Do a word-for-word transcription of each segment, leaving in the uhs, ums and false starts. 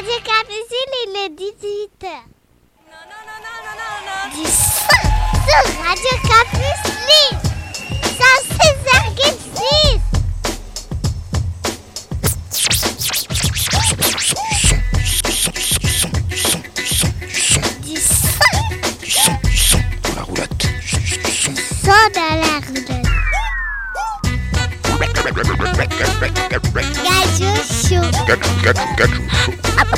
Radio Campus, il est dix-huit heures. Non, non, non, non, non, non. Du son sur Radio Campus Lille. cent six virgule six. Du son. Du son, du son dans la roulotte. Du son. Son dans la roulotte. Gajou chaud. Gajou, gajou, gajou chaud.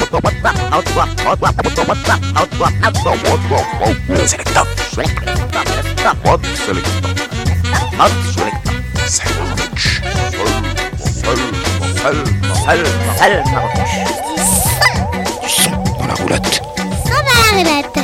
Selecta. Selecta. Selecta. Sandwich. Du son dans la roulotte. Son dans la roulotte.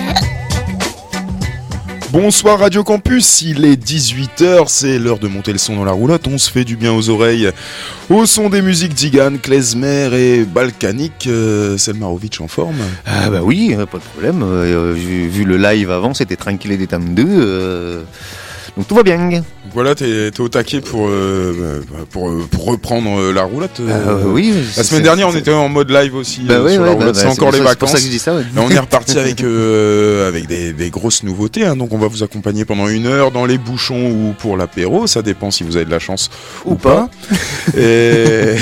Bonsoir Radio Campus, il est dix-huit heures, c'est l'heure de monter le son dans la roulotte, on se fait du bien aux oreilles. Au son des musiques d'Igan, Klezmer et Balkanic, euh, Selmarovic en forme. Ah bah oui, pas de problème, euh, j'ai vu le live avant, c'était tranquille et détendu, euh, donc tout va bien. Voilà, t'es, t'es au taquet pour, euh, pour, pour reprendre la roulotte. Euh, euh, oui. La semaine dernière, on était en mode live aussi bah euh, oui, sur ouais, la roulotte, bah, c'est bah, encore c'est les ça, vacances. C'est pour ça que je dis ça, ouais. Et on est reparti avec, euh, avec des, des grosses nouveautés, hein, donc on va vous accompagner pendant une heure dans les bouchons ou pour l'apéro, ça dépend si vous avez de la chance ou, ou pas. pas. et...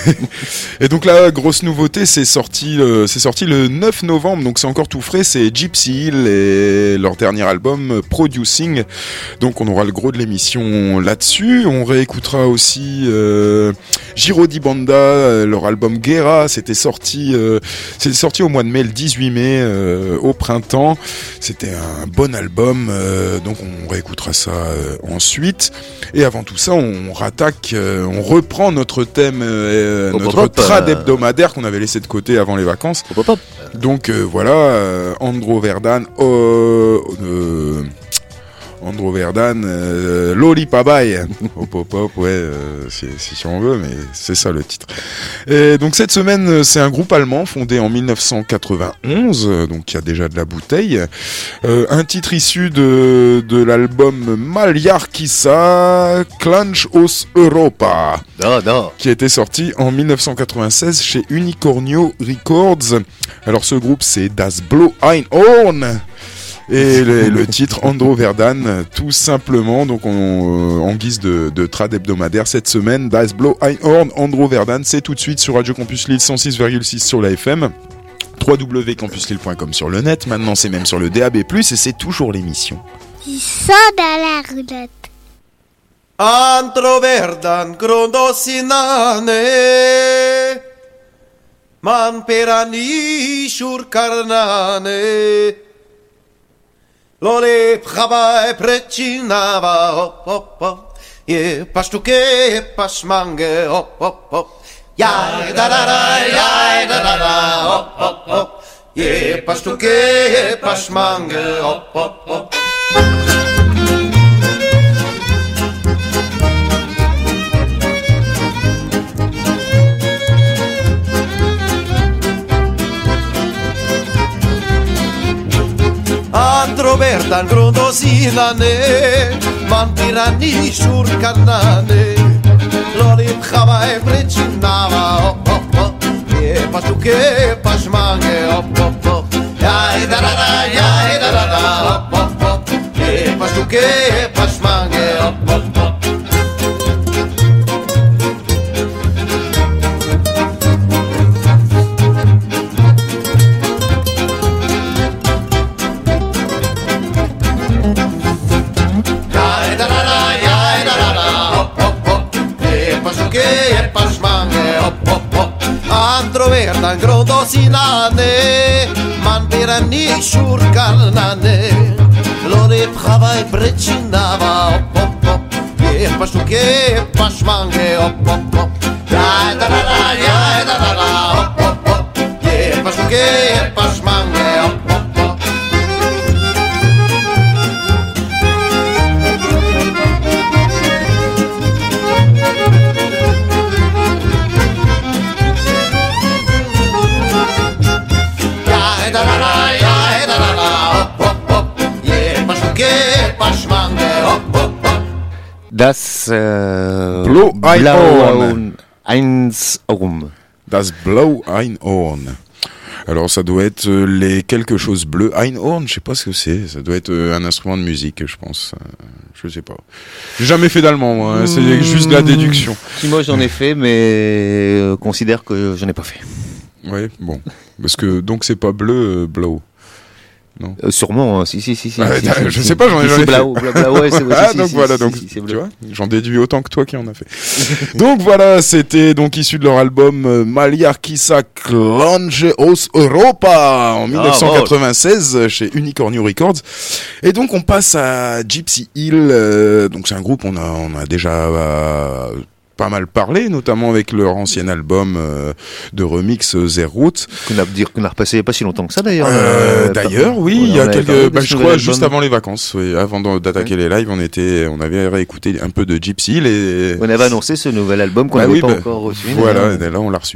et donc la grosse nouveauté, c'est sorti, euh, c'est sorti le neuf novembre, donc c'est encore tout frais, c'est Gypsy Hill et leur dernier album Producing, donc on aura le gros de l'émission là-dessus. On réécoutera aussi euh, Giro di Banda, euh, leur album Guerra, c'était sorti, euh, c'était sorti au mois de mai, le dix-huit mai, euh, au printemps. C'était un bon album, euh, donc on réécoutera ça euh, ensuite. Et avant tout ça, on rattaque, euh, on reprend notre thème, euh, hop, notre hop, trad euh... hebdomadaire qu'on avait laissé de côté avant les vacances. Hop, hop, hop. Donc euh, voilà, euh, Andro Verdane, euh, euh, Andro Verdane, euh, Loli Pabaye, hop hop hop, ouais, euh, si, si on veut, mais c'est ça le titre. Et donc cette semaine, c'est un groupe allemand fondé en dix-neuf cent quatre-vingt-onze, donc il y a déjà de la bouteille. Euh, un titre issu de, de l'album Maljarkissa Klanch aus Europa, da, da. qui a été sorti en dix-neuf cent quatre-vingt-seize chez Unicornio Records. Alors ce groupe, c'est Das Blau ein Horn. Et le, le titre Andro Verdane, tout simplement, donc on, euh, en guise de, de trad hebdomadaire cette semaine, Das Blau ein Horn, Andro Verdane, c'est tout de suite sur Radio Campus Lille cent six virgule six sur la F M, w w w point campus lille point com sur le net, maintenant c'est même sur le D A B plus, et c'est toujours l'émission. Du son dans la roulotte. Andro Verdane, grondosinane, man perani shurkarnane. Lole pravaj precinava, hop, hop, hop, je paštuke, je pašmange, hop, hop, hop, jaj, da, da, da, jaj, da, da, da, hop, hop, hop, je paštuke, je pašmange, hop, hop, hop. Andro Verdane, grondosinane, man tirani shurkanane, loli pchavaj precinava, hop, hop, hop, je paštuke, pašmange, hop, hop, hop, jaj, da, da, da, jaj, da, da, da, hop, hop, hop, je paštuke, pašmange, hop, hop, hop. Andro Verdane, grondosinane, man perani shurkarnane, lore pravaj precinava, hop, hop, hop, je paštuke, pašmange, hop, hop, hop, jaj, da, da, da, jaj, da, da, da, hop, hop, hop, je paštuke, pašmange, hop, hop, hop. Das äh, Blau ein Horn. Eins Horn. Das Blau ein Horn. Alors ça doit être euh, les quelque chose bleu, Einhorn, je sais pas ce que c'est. Ça doit être euh, un instrument de musique, je pense. Euh, je sais pas. J'ai jamais fait d'allemand, moi. Hein. C'est mmh. juste de la déduction. Si moi j'en ai fait, mais euh, considère que j'en ai pas fait. Ouais, bon, parce que donc c'est pas bleu, euh, blau. Non. Euh, sûrement, hein. si, si, si, si. Ah, si, je si, sais pas, j'en ai si, jamais c'est blau, blau, blau, ouais, c'est, ah, si, donc si, voilà, si, donc, si, si, tu vois, j'en déduis autant que toi qui en a fait. Donc voilà, c'était donc issu de leur album euh, Maliarkisa Klange aus Europa en dix-neuf cent quatre-vingt-seize ah, chez Unicornio Records. Et donc on passe à Gypsy Hill, euh, donc c'est un groupe, on a, on a déjà... Euh, pas mal parlé, notamment avec leur ancien album euh, de remix euh, Zerroot. Qu'on a, dire, qu'on a repassé il n'y a pas si longtemps que ça d'ailleurs. Euh, euh, d'ailleurs, oui, il y a quelques, bah, je crois, juste album. avant les vacances, oui, avant d'attaquer ouais. les lives, on était, on avait réécouté un peu de Gypsy Hill et... On avait annoncé ce nouvel album qu'on bah n'avait oui, pas bah, encore reçu. Voilà, et là on l'a reçu.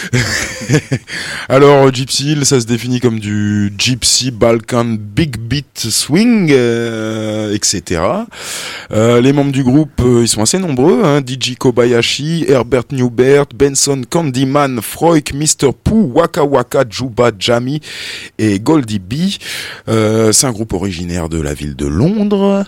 Alors, Gypsy Hill, ça se définit comme du Gypsy Balkan Big Beat Swing, euh, et cetera. Euh, les membres du groupe, euh, ils sont assez nombreux, hein, D J Kobayashi, Herbert Newbert, Benson Candyman, Freuk, mister Pooh, Waka Waka, Juba Jamie et Goldie B. Euh, c'est un groupe originaire de la ville de Londres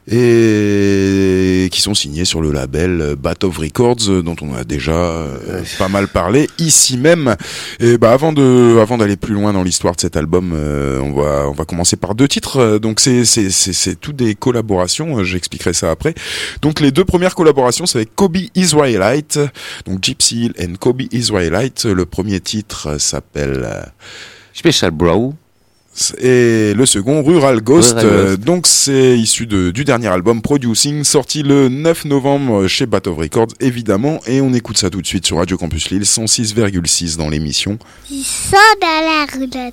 et qui sont signés sur le label Bat of Records, dont on a déjà euh, pas mal parlé ici même. Et bah avant de, avant d'aller plus loin dans l'histoire de cet album, euh, on va, on va commencer par deux titres. Donc c'est, c'est, c'est, c'est tout des collaborations. J'expliquerai ça après. Donc les deux premières collaborations, c'est avec Kobe Israelite, donc Gypsy Hill and Kobe Israelite. Le premier titre s'appelle Special Bro. Et le second, Rural Ghost. Rural euh, Ghost. donc c'est issu de, du dernier album Producing, sorti le neuf novembre chez Bat of Records, évidemment. Et on écoute ça tout de suite sur Radio Campus Lille, cent six virgule six dans l'émission. Du son dans la roulotte.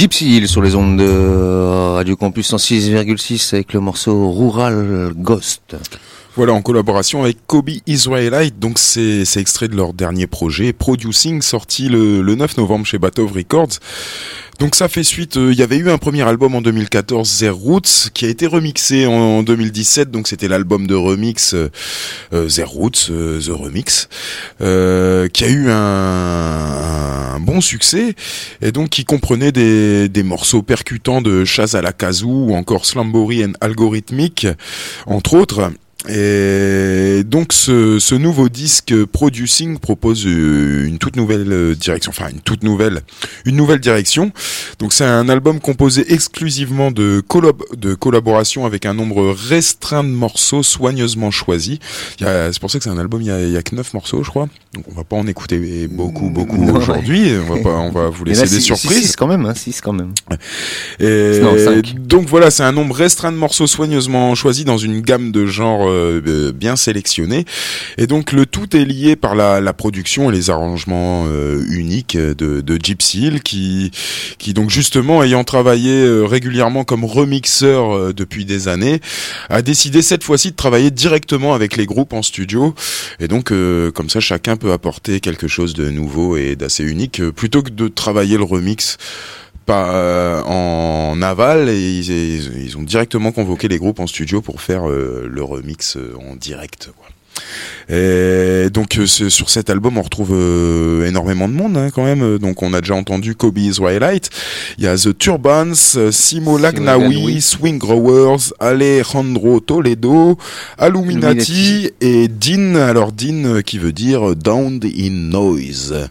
Gypsy Hill sur les ondes de Radio Campus cent six virgule six avec le morceau Rural Ghost. Voilà, en collaboration avec Kobe Israelite, donc c'est, c'est extrait de leur dernier projet, Producing, sorti le, le neuf novembre chez Batov Records. Donc ça fait suite, il euh, y avait eu un premier album en deux mille quatorze, Their Roots, qui a été remixé en, en deux mille dix-sept, donc c'était l'album de remix euh, euh, Their Roots, euh, The Remix, euh, qui a eu un, un bon succès, et donc qui comprenait des, des morceaux percutants de Chaz à la Kazoo, ou encore Slumbory and Algorithmic, entre autres. Et donc ce, ce nouveau disque Producing propose une toute nouvelle direction, enfin une toute nouvelle, une nouvelle direction. Donc c'est un album composé exclusivement de, collab- de collaborations avec un nombre restreint de morceaux soigneusement choisis. Il y a, c'est pour ça que c'est un album, il y a, il y a que neuf morceaux, je crois. Donc on va pas en écouter beaucoup, beaucoup non, aujourd'hui. On va pas, on va vous laisser des six, surprises. six quand même, hein, six quand même. Et non, cinq. Donc voilà, c'est un nombre restreint de morceaux soigneusement choisis dans une gamme de genres euh, bien sélectionnés. Et donc le tout est lié par la, la production et les arrangements euh, uniques de, de Gypsy Hill, qui, qui donc justement ayant travaillé euh, régulièrement comme remixeur euh, depuis des années, a décidé cette fois-ci de travailler directement avec les groupes en studio. Et donc euh, comme ça, chacun peut apporter quelque chose de nouveau et d'assez unique, euh, plutôt que de travailler le remix pas euh, en aval, et ils, ils, ils ont directement convoqué les groupes en studio pour faire euh, le remix euh, en direct, quoi. Et donc euh, sur cet album on retrouve euh, énormément de monde, hein, quand même. Donc on a déjà entendu Kobe Israelite, il y a The Turbans, Simo Lagnawi, Swing Growers, Alejandro Toledo, Illuminati et Dean. Alors Dean qui veut dire Down in Noise.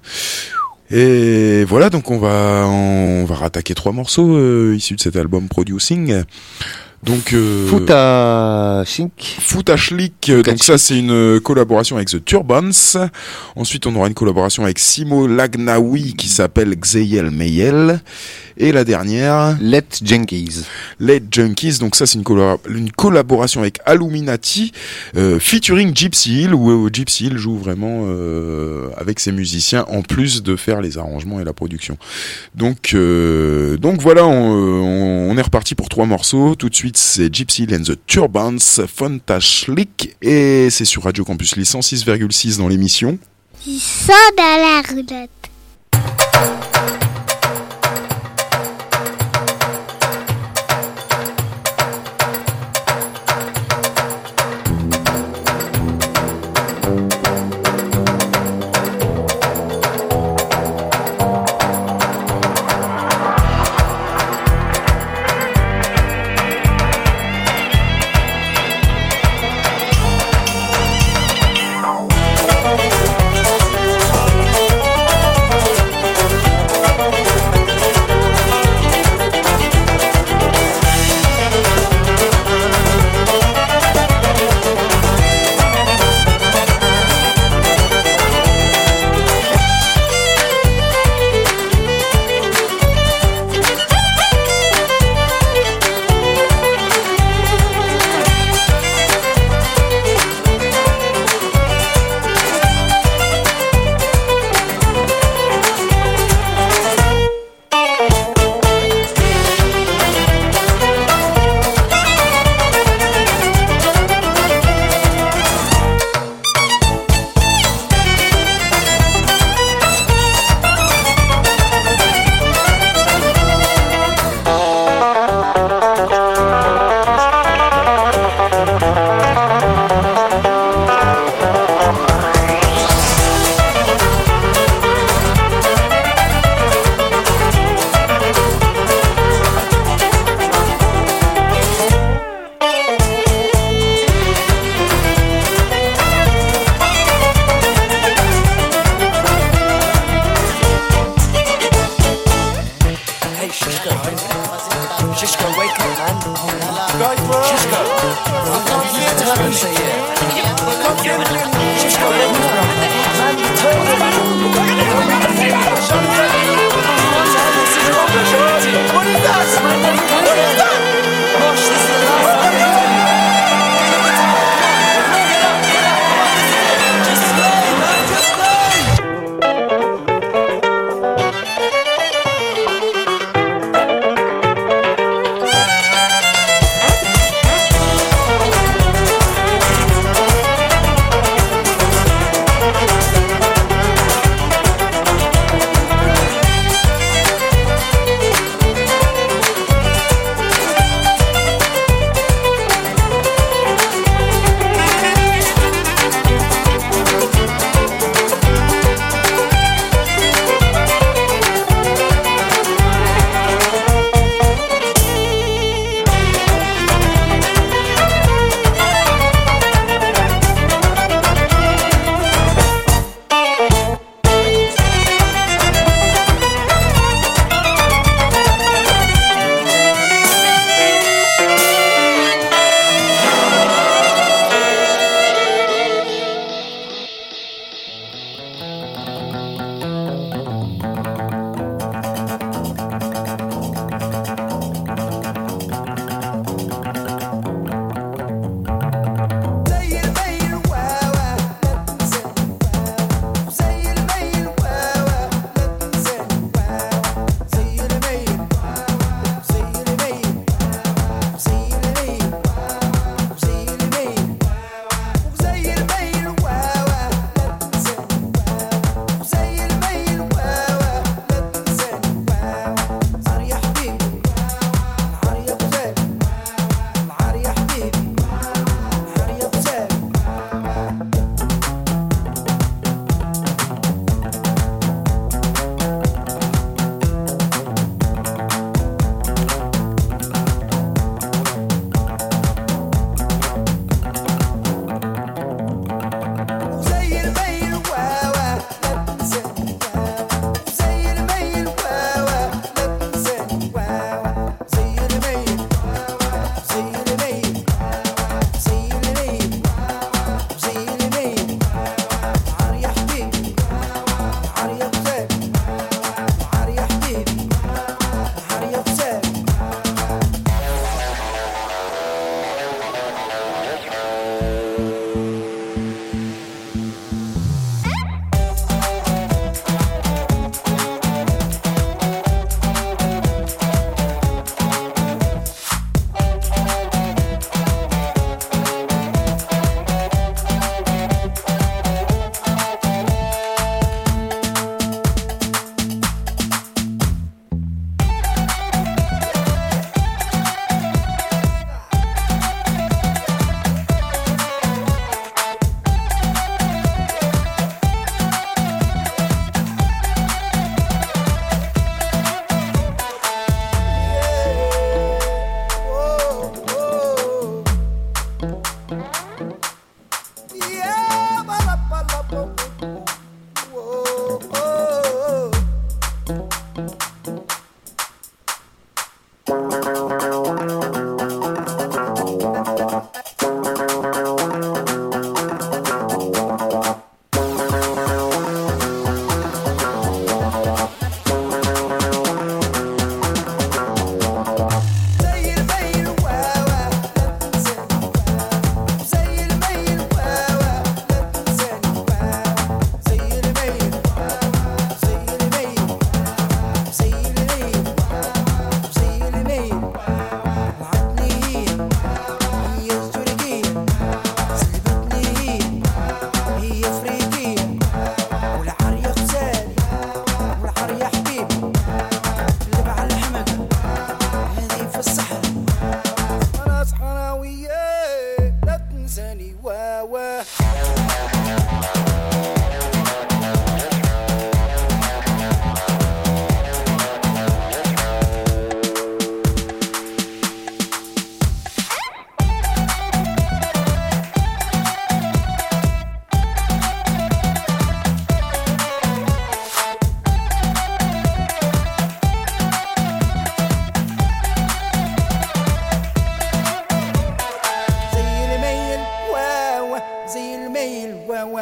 Et voilà, donc on va on va rattaquer trois morceaux euh, issus de cet album Producing. Donc euh, Futa Shink. Futa Schlick, donc ça c'est une collaboration avec The Turbans. Ensuite on aura une collaboration avec Simo Lagnawi qui s'appelle Xeyel Meyel. Et la dernière, Let Junkies. Let Junkies, donc ça c'est une, collab- une collaboration avec Illuminati, euh, featuring Gypsy Hill, où euh, Gypsy Hill joue vraiment euh, avec ses musiciens en plus de faire les arrangements et la production. Donc euh, donc voilà, on, on, on est reparti pour trois morceaux. Tout de suite c'est Gypsy Hill and the Turbans, Fantaschlik, et c'est sur Radio Campus Lille cent six virgule six dans l'émission. Du sang dans la roulotte.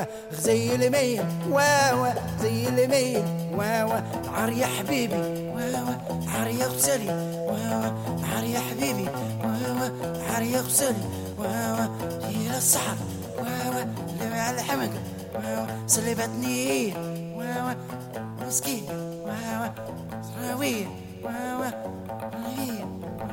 واوا زي المية واوا زي المية واوا نهار يا حبيبي واوا نهار يا غسالي واوا نهار يا حبيبي واوا نهار يا غسالي واوا هي الصحر واوا اللي على الحمق واوا سلبتني واوا مسكين واوا راوية واوا راوية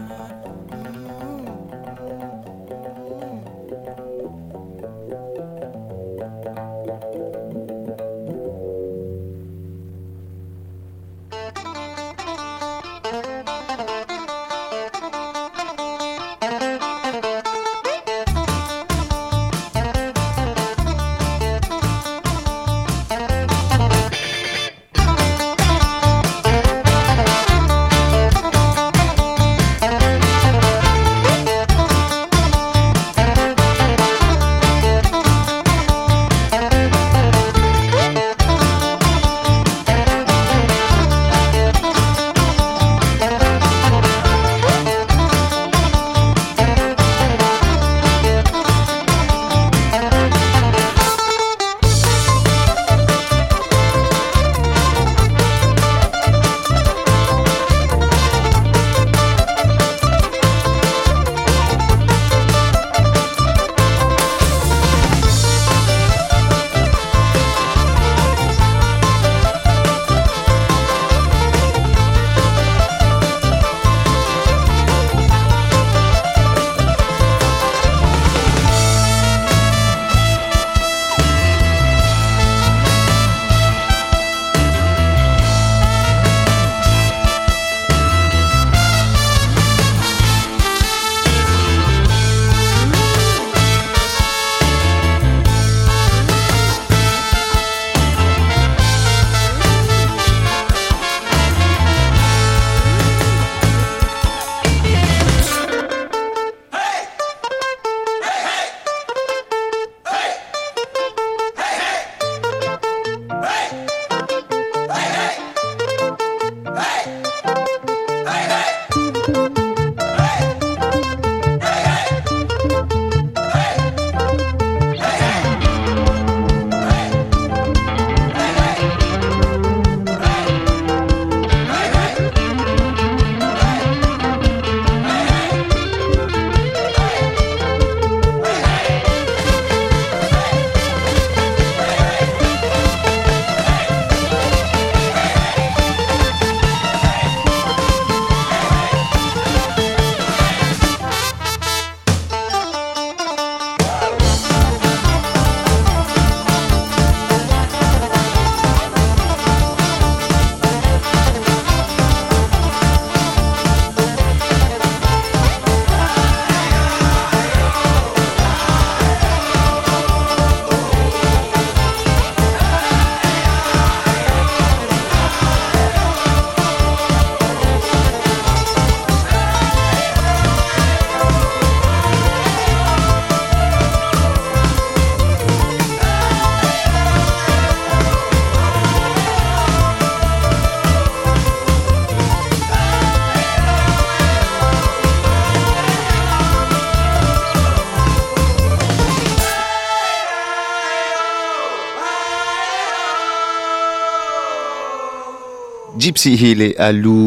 Gypsy Hill et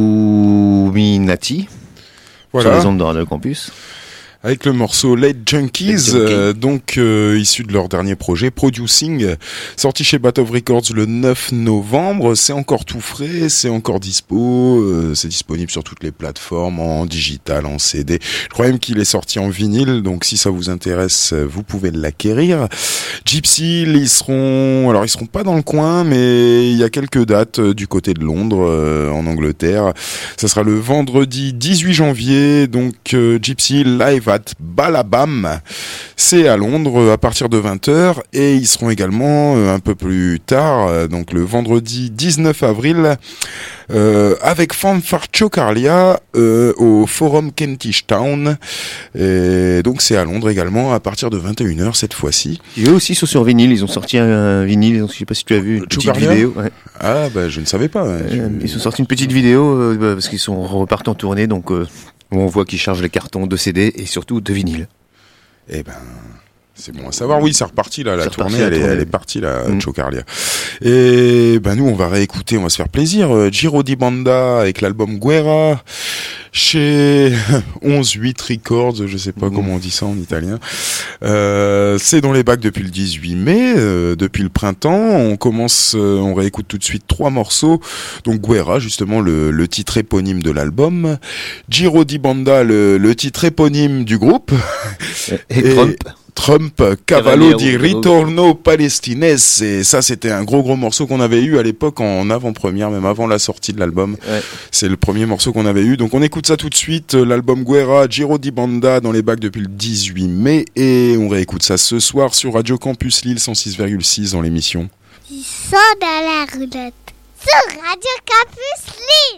Illuminati voilà. Sur les ondes de Radio Campus. Avec le morceau Late Junkies, Late Junkie. euh, donc euh, issu de leur dernier projet Producing, sorti chez Bat of Records le neuf novembre. C'est encore tout frais, c'est encore dispo, euh, c'est disponible sur toutes les plateformes, en digital, en C D. Je crois même qu'il est sorti en vinyle, donc si ça vous intéresse, vous pouvez l'acquérir. Gypsy, ils seront, alors ils seront pas dans le coin, mais il y a quelques dates euh, du côté de Londres, euh, en Angleterre. Ça sera le vendredi dix-huit janvier, donc euh, Gypsy live at Balabam, c'est à Londres à partir de vingt heures, et ils seront également euh, un peu plus tard, euh, donc le vendredi dix-neuf avril, euh, avec Fanfare Chocarlia euh, au Forum Kentish Town, et donc c'est à Londres également à partir de vingt et une heures cette fois-ci. Et eux aussi sont sur vinyle, ils ont sorti un vinyle, je sais pas si tu as vu une petite Chocarlia vidéo. Ouais. Ah bah je ne savais pas. Ouais. Euh, ils ont sorti une petite vidéo euh, bah, parce qu'ils sont repartis en tournée, donc euh, où on voit qu'ils chargent les cartons de C D et surtout de vinyle. Eh ben, C'est bon à savoir. Oui, c'est reparti là, la C'est tournée, reparti, la elle, est, tournée. elle est partie là, Mm. Joe Carlia. Et ben nous, on va réécouter, on va se faire plaisir. Euh, Giro di Banda avec l'album Guerra chez onze huit Records, je sais pas Mm. comment on dit ça en italien. Euh, c'est dans les bacs depuis le dix-huit mai, euh, depuis le printemps. On commence, euh, on réécoute tout de suite trois morceaux. Donc Guerra, justement le, le titre éponyme de l'album. Giro di Banda, le, le titre éponyme du groupe. Et, Et- Trump. Trump, Cavallo di Cavaliero. Ritorno Palestines, et ça c'était un gros gros morceau qu'on avait eu à l'époque en avant-première, même avant la sortie de l'album. Ouais. C'est le premier morceau qu'on avait eu, donc on écoute ça tout de suite, l'album Guerra, Giro di Banda dans les bacs depuis le dix-huit mai, et on réécoute ça ce soir sur Radio Campus Lille cent six virgule six dans l'émission. Ils sont dans la roulette. Sur Radio Campus Lille.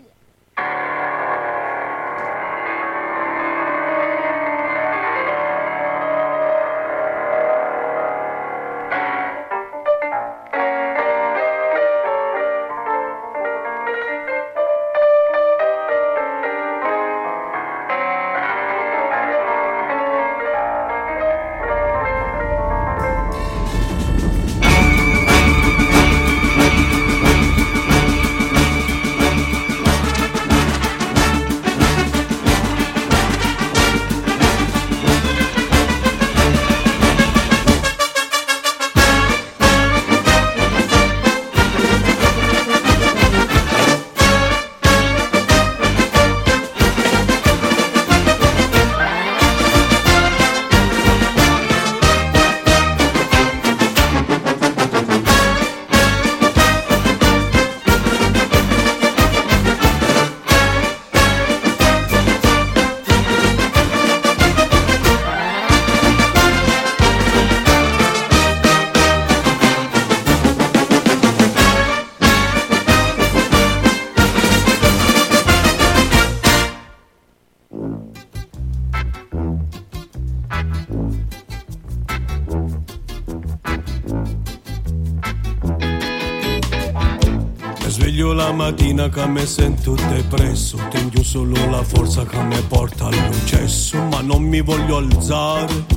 Sveglio la mattina che mi sento depresso, tengo solo la forza che mi porta all'uccesso, ma non mi voglio alzare,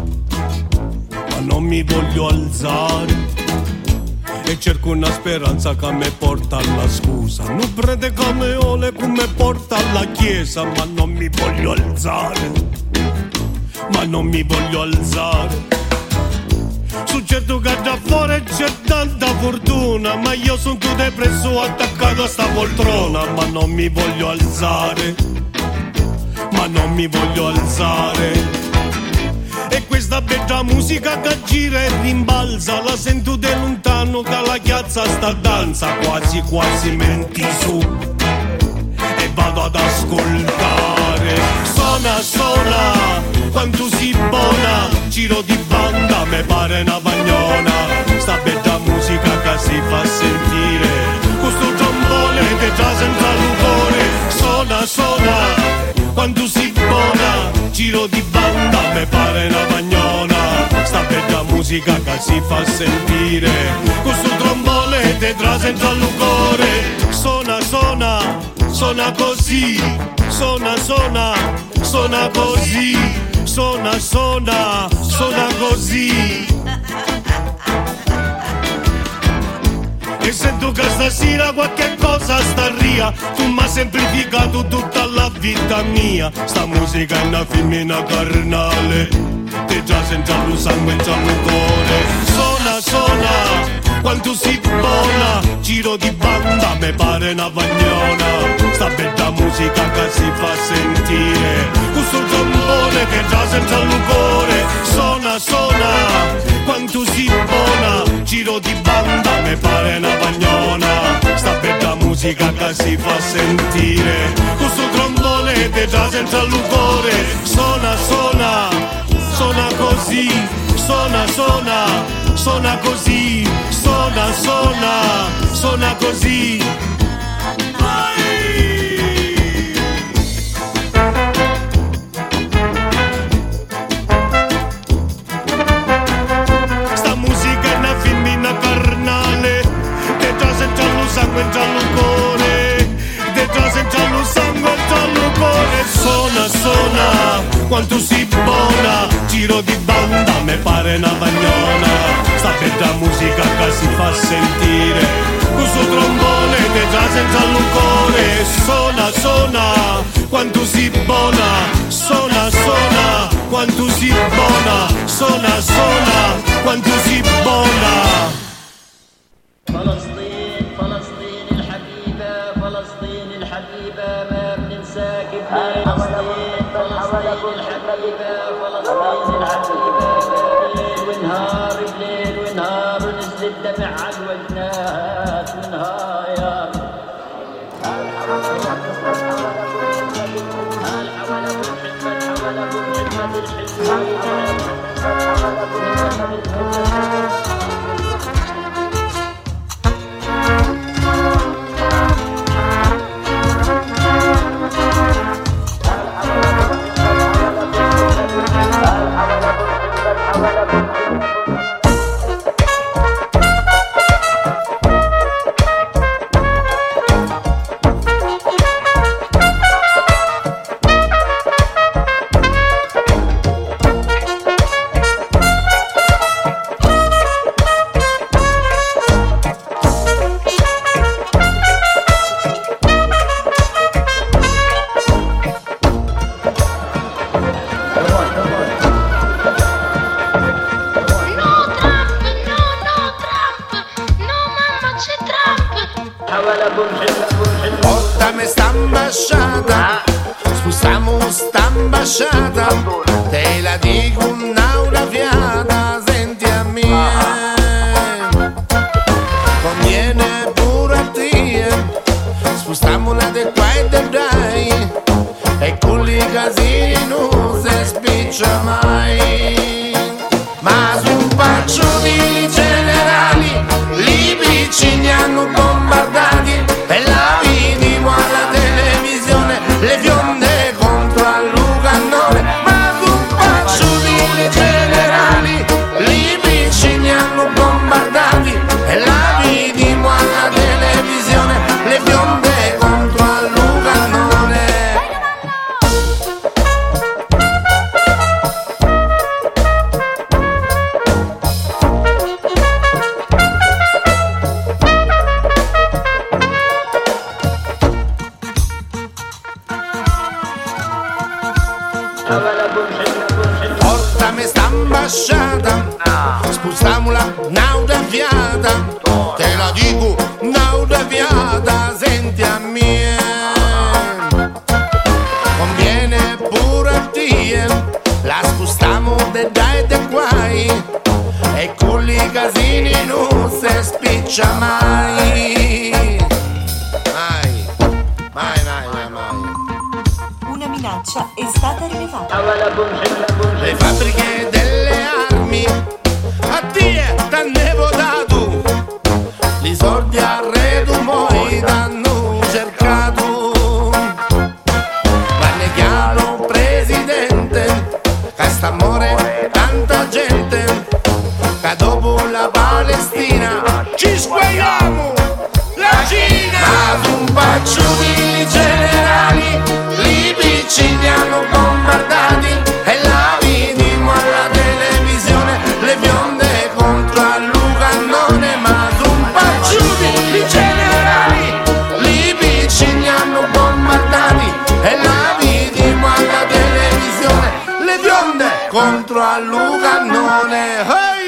ma non mi voglio alzare, e cerco una speranza che mi porta alla scusa, non prende come ole come porta alla chiesa, ma non mi voglio alzare, ma non mi voglio alzare. Su certo che da fuori c'è tanta fortuna, ma io sono tutto depresso attaccato a sta poltrona, ma non mi voglio alzare, ma non mi voglio alzare. E questa bella musica che gira e rimbalza, la sento da lontano dalla chiazza sta danza, quasi quasi menti su e vado ad ascoltare. Suona, suona, quanto si buona, giro di banda, me pare una vagnona, sta bella musica che si fa sentire, questo trombone che già senza l'ugore. Suona, suona, quanto si buona, giro di banda, me pare una vagnona, sta bella musica che si fa sentire, questo trombone che già senza l'ugore. Suona, suona, suona così, suona, suona, suona così, suona, suona, suona così. E sento che stasera qualche cosa sta ria, tu m'ha semplificato tutta la vita mia, sta musica è una femmina carnale, te già sento lo sangue già lo cuore. Suona, suona, quanto si buona, giro di banda, me pare una vagnona, sta bella musica che si fa sentire, questo trombone che già sento il cuore. Suona, suona, quanto si buona, giro di banda, me pare una vagnona, sta bella musica che si fa sentire, questo trombone che già sento il cuore. Suona, suona, suona così, suona, suona, suona così, suona, suona, suona così. Sta musica è una femmina carnale, che già sento lo sangue già lo cuore, che già sento lo sangue già lo cuore. Suona, suona, quanto si buona, giro di banda, me pare una vagnona, sta bella musica che si fa sentire, questo trombone che già senza l'ucore, suona, suona, quanto si buona, suona, suona, quanto si buona, suona, suona, quanto si buona. فلسطين فلسطين الحبيبة فلسطين الحبيبة ما بننساك بليل فلسطين فلسطين الحبيبة فلسطين الحبيبة بليل ونهار بليل ونهار ونزل الدمع على الوجنات ونهار Portami sta ambasciata, spostiamo sta ambasciata, te la dico un'aura fiata, senti a me, conviene pure a te, spostiamola di qua e di là, e con i casini non si spiccia mai, ma su un faccio di generali, li vicini hanno bombardati, e la vediamo alla televisione, le fionde contro a Lucannone, ma tu faccio di generali, li vicini hanno bombardati, e la vediamo alla televisione, le fionde contro a Lucannone. Portami sta ambasciata, spostiamola un'auda fiata, te la dico un'auda fiata, senti a me, conviene pure a te, la spostiamo de da e de guai, e con i casini non si spiccia mai, mai, mai, mai, mai. Una minaccia è stata rilevata. Le fabbriche delle armi a te t'hanno votato, i soldi a redu moi t'hanno cercato, ma ne chiamo presidente, che sta amore tanta gente, che dopo la Palestina ci sguaiamo la Cina, ma su un faccio di generali, li vicini hanno bombardati, e la vediamo alla televisione, le fionde contro a Lucannone, ma su un faccio di generali, li vicini hanno bombardati, e la vediamo alla televisione, le fionde contro a Lucannone. Hey!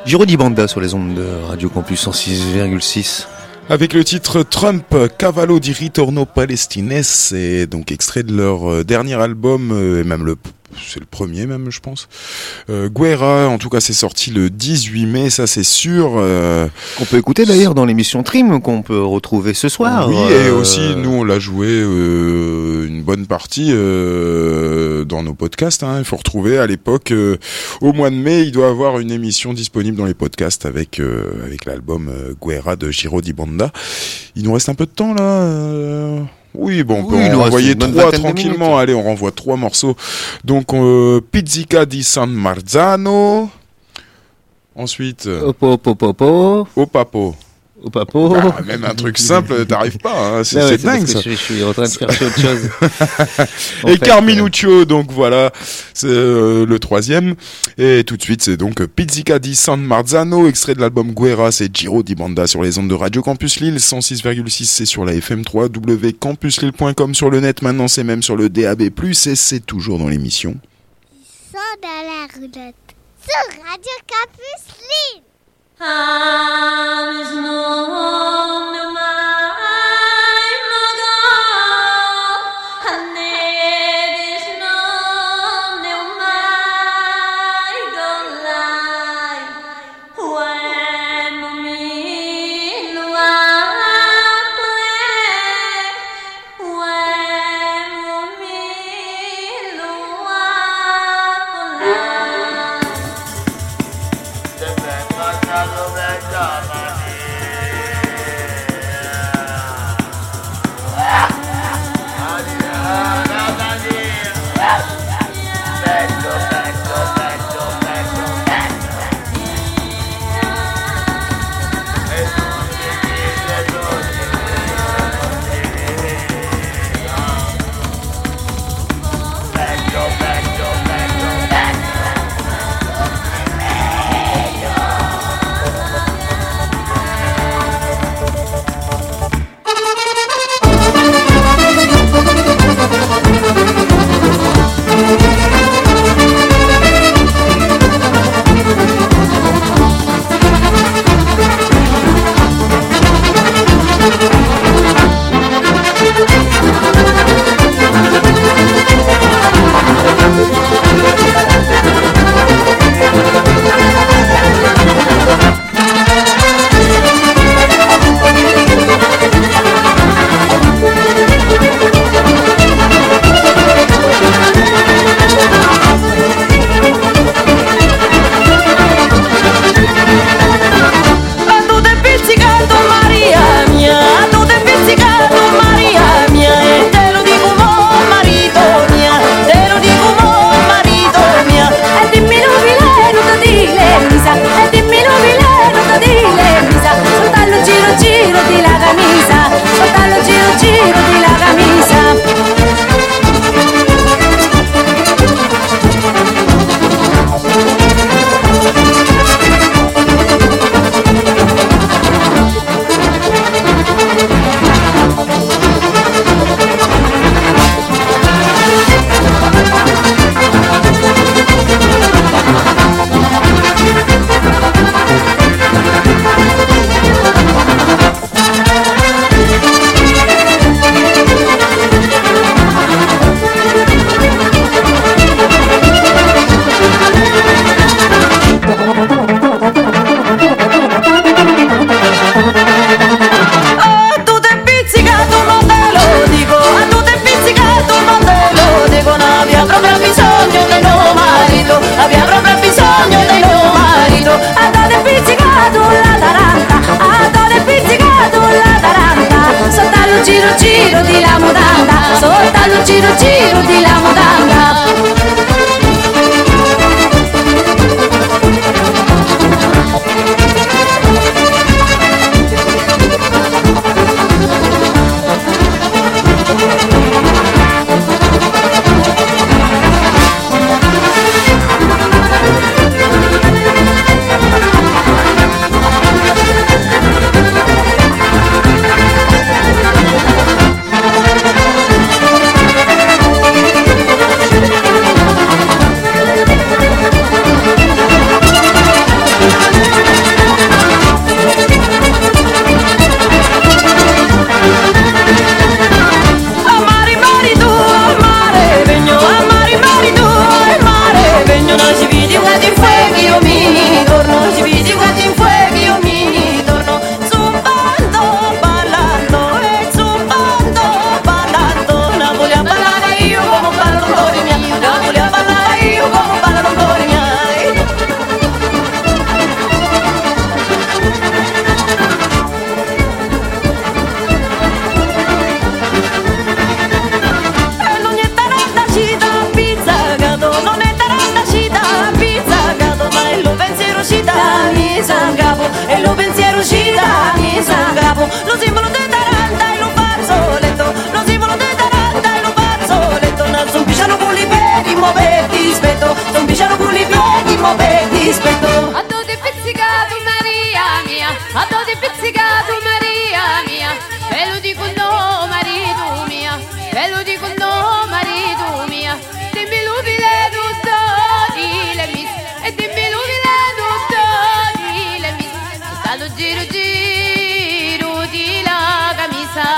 Giro di Banda sur les ondes de Radio Campus cent six virgule six. Avec le titre Trump, Cavallo di Ritorno Palestines, c'est donc extrait de leur dernier album, et même le, c'est le premier même je pense. Euh, Guerra, en tout cas c'est sorti le dix-huit mai, ça c'est sûr. Euh... Qu'on peut écouter d'ailleurs dans l'émission Trim, qu'on peut retrouver ce soir. Oui, euh... et aussi nous on l'a joué euh, une bonne partie euh, dans nos podcasts. Hein. Il faut retrouver à l'époque, euh, au mois de mai, il doit avoir une émission disponible dans les podcasts avec euh, avec l'album euh, Guerra de Giro di Banda. Il nous reste un peu de temps là. Euh... Oui, bon, on peut oui, en renvoyer trois minutes. tranquillement. Allez, on renvoie trois morceaux. Donc, euh, Pizzica di San Marzano. Ensuite, Opo, opo, opo. Au Papo. Au Papo. Bah, même un truc simple, t'arrives pas. Hein. C'est, ouais, c'est ouais, dingue c'est ça. Je, je suis en train de chercher autre chose. En Et fait, Carminuccio, donc voilà, c'est euh, le troisième. Et tout de suite, c'est donc Pizzica di San Marzano, extrait de l'album Guerra, c'est Giro di Banda sur les ondes de Radio Campus Lille, cent six virgule six, c'est sur la F M trois, w campus lille point com sur le net, maintenant c'est même sur le D A B plus, et c'est toujours dans l'émission. Ils sont dans la roulotte sur Radio Campus Lille. rispetto. A dove pizzicato Maria mia, a dove pizzicato Maria mia, ve lo dico no marito mia, ve lo dico no marito mia, dimmi l'ubile tutto di le mis, e dimmi l'ubile tutto di le mis, stato giro giro di la camisa.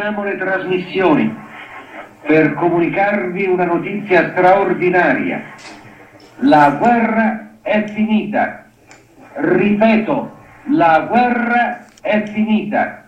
Interrompiamo le trasmissioni per comunicarvi una notizia straordinaria. La guerra è finita. Ripeto, la guerra è finita.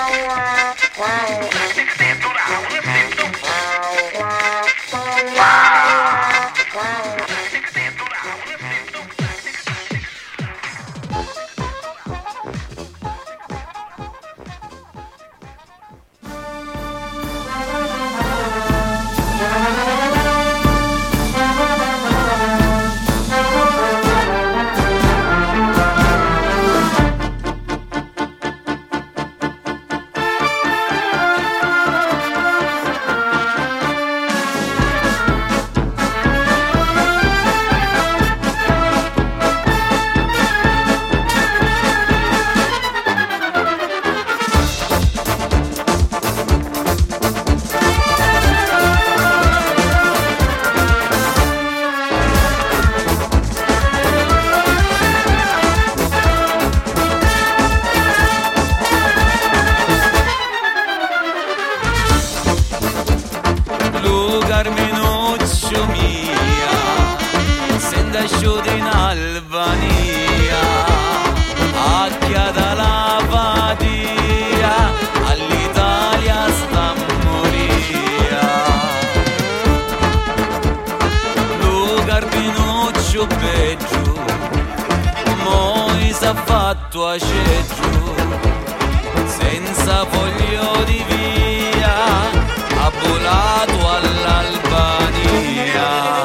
Senza foglio di via, abbolato all'Albania.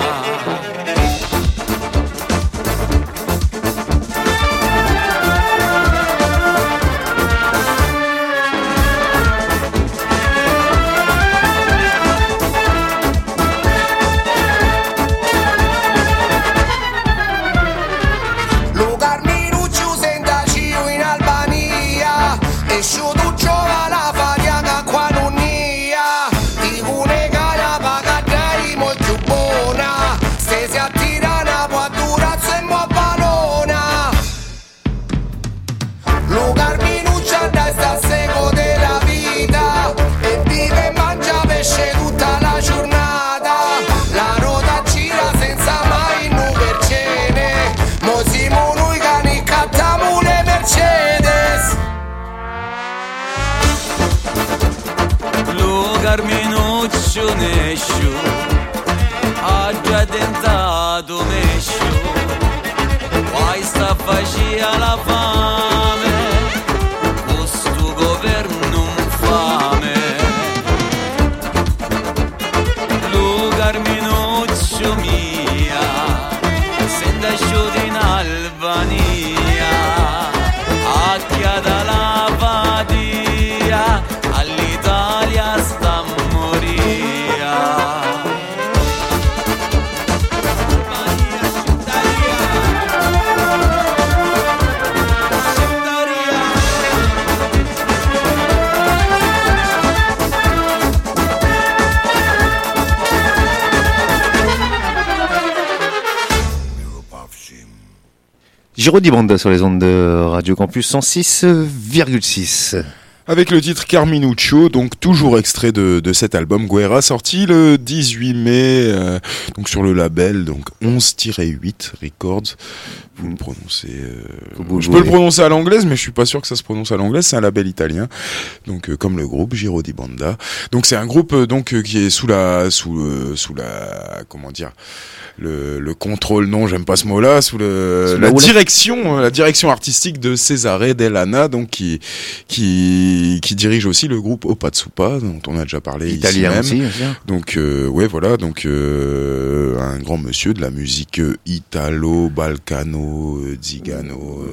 Carminuccio nescio ha già tentato mescio, poi sta faccia la fame, questo governo infame. Lo Carminuccio mia, senta asciuto in Albania, acchiata la fatia, all'Italia sta Giro di Banda sur les ondes de Radio Campus cent six virgule six. Avec le titre Carminuccio, donc toujours extrait de, de cet album Guerra, sorti le dix-huit mai, euh, donc sur le label donc onze tiret huit Records. Vous me prononcez... Euh, je peux le prononcer à l'anglaise, mais je suis pas sûr que ça se prononce à l'anglaise. C'est un label italien, donc euh, comme le groupe Giro di Banda. Donc c'est un groupe euh, donc euh, qui est sous la sous euh, sous la comment dire le, le contrôle, non, j'aime pas ce mot-là, sous le sous la, la direction la direction artistique de Cesare Dell'Anna, donc qui qui qui dirige aussi le groupe Opazzupa, dont on a déjà parlé italien ici même. Aussi, donc euh, ouais voilà, donc euh, un grand monsieur de la musique italo balkano zigano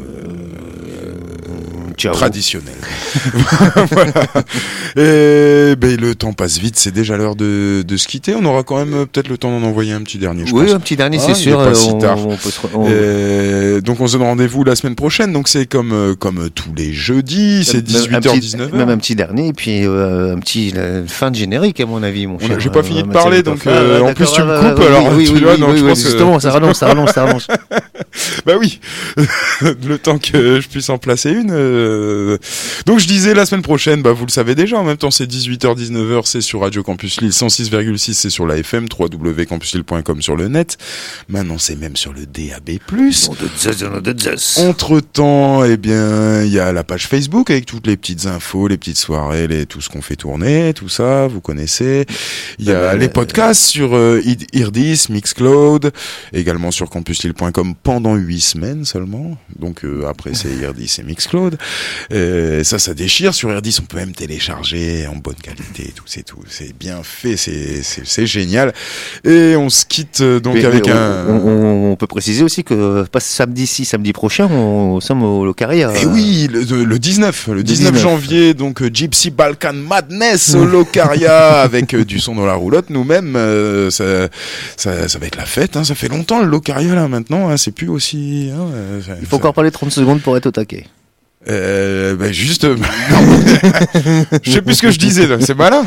euh, traditionnelle. Voilà. Et ben le temps passe vite, c'est déjà l'heure de de se quitter. On aura quand même peut-être le temps d'en envoyer un petit dernier, je oui, pense. un petit dernier, ah, c'est sûr. Pas si tard. On, on peut se... on... Et donc on se donne rendez-vous la semaine prochaine. Donc c'est comme comme tous les jeudis, c'est dix-huit heures dix-neuf heures. Même un petit dernier, et puis euh, un petit la fin de générique à mon avis, mon cher. J'ai pas fini euh, de parler, donc euh, ah, en plus tu me ah, coupes, oui, alors oui, tu oui, vois, oui, donc oui, je oui, pense justement, que... ça rallonge, ça rallonge, ça rallonge. Bah oui, le temps que je puisse en placer une. Euh... Euh... Donc je disais la semaine prochaine, bah vous le savez déjà, en même temps c'est dix-huit heures dix-neuf heures, c'est sur Radio Campus Lille cent six virgule six, c'est sur la F M, w w w point campus lille point com sur le net. Maintenant c'est même sur le D A B plus. Entre temps, eh bien, il y a la page Facebook avec toutes les petites infos, les petites soirées, les, tout ce qu'on fait tourner, tout ça, vous connaissez. Il y a euh, les podcasts sur euh, Irdis, Mixcloud, également sur campus lille point com pendant huit semaines seulement. Donc euh, après c'est Irdis et Mixcloud. Et ça, ça déchire. Sur Irdis, on peut même télécharger en bonne qualité et tout. C'est tout. C'est bien fait. C'est, c'est, c'est génial. Et on se quitte donc mais, avec mais un. On, on, on peut préciser aussi que pas samedi-ci, samedi prochain, on, on sommes au Locaria. Et oui, le, le dix-neuf, le dix-neuf janvier, donc Gypsy Balkan Madness au Locaria avec euh, du son dans la roulotte. Nous-mêmes, euh, ça, ça, ça va être la fête. Hein. Ça fait longtemps le Locaria là maintenant. Hein. C'est plus aussi. Hein, euh, Il faut ça... encore parler trente secondes pour être au taquet. Euh, bah juste, je sais plus ce que je disais là, c'est malin.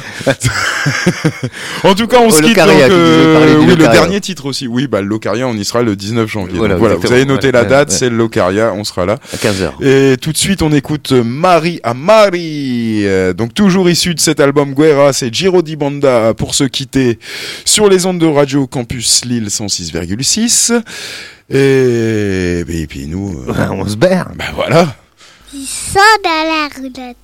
En tout cas, on se quitte donc. Euh, oui, le dernier titre aussi. Oui, bah le Locaria, on y sera le dix-neuf janvier. Voilà, donc, voilà vous avez noté voilà, la date, ouais, c'est le Locaria, on sera là à quinze heures. Et tout de suite, on écoute Mari Amari. Euh, donc toujours issu de cet album Guerra, c'est Giro di Banda pour se quitter sur les ondes de Radio Campus Lille cent six virgule six. Et, et puis nous, euh, on se berre. Bah voilà. Ils sont dans la roulotte.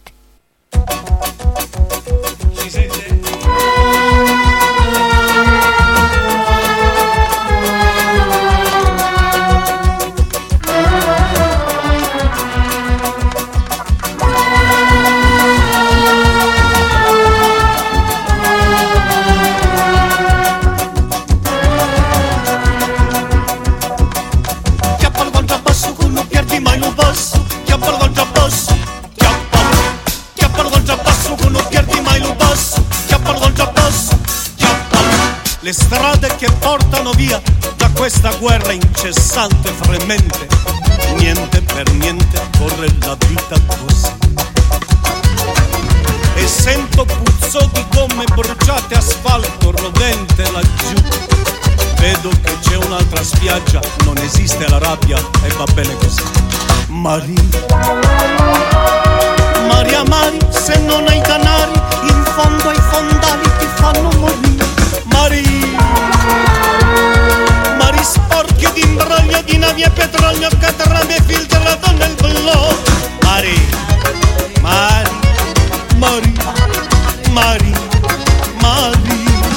Le strade che portano via da questa guerra incessante e fremente, niente per niente corre la vita così. E sento puzzo di gomme bruciate, asfalto rovente laggiù. Vedo che c'è un'altra spiaggia, non esiste la rabbia e va bene così. Maria, Maria Mari, se non hai danari, in fondo ai fondali ti fanno morire. Mari, mari sporchi di imbroglio di navi e petrolio che trame filtrato nel blog. Mari, mari, mari, mari, mari.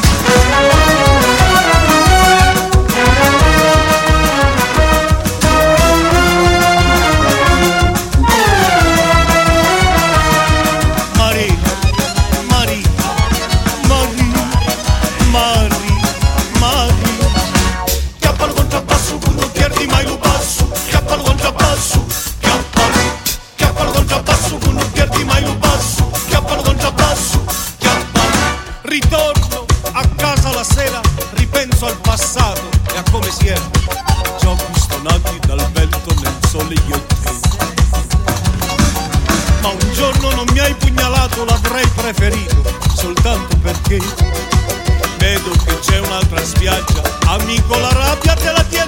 Ritorno a casa la sera, ripenso al passato e a come si era, già pistonati dal vento nel sole io e te. Ma un giorno non mi hai pugnalato, l'avrei preferito, soltanto perché vedo che c'è un'altra spiaggia, amico la rabbia te la tieni.